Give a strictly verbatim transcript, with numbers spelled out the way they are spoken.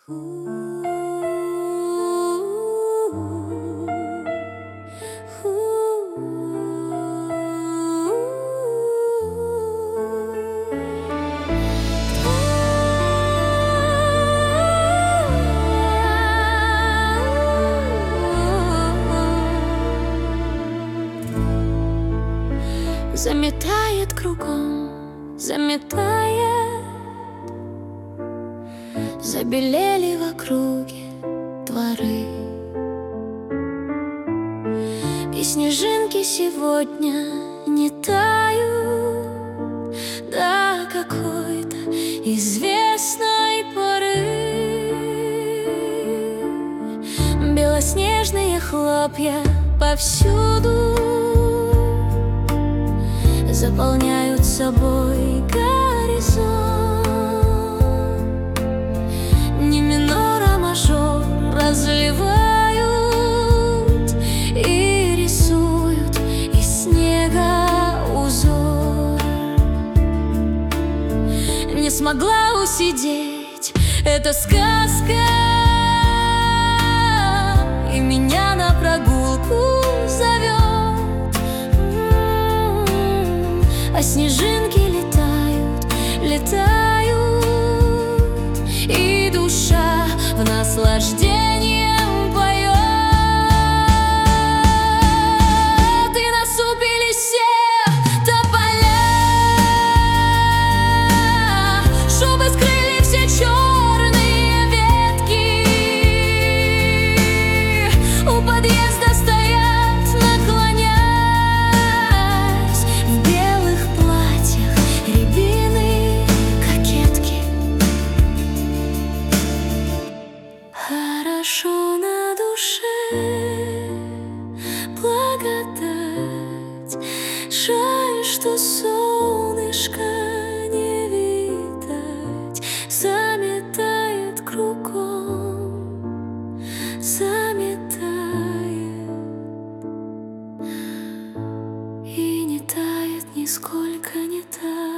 Заметает кругом, заметает. Забелели в округе дворы, и снежинки сегодня не тают до какой-то известной поры. Белоснежные хлопья повсюду заполняют собой горизонт. Не минор, а мажор разливают и рисуют из снега узор. Не смогла усидеть эта сказка, и меня на прогулку зовет. А снежинки летают, летают, и душа в наслаждением поет. И насупили все тополя, чтобы скрыли все черные ветки. У подъезда стоят, наклонясь, в белых платьях рябины кокетки. Хорошо на душе, благодать. Жаль, что солнышко не видать. Заметает кругом, заметает, и не тает, нисколько не тает.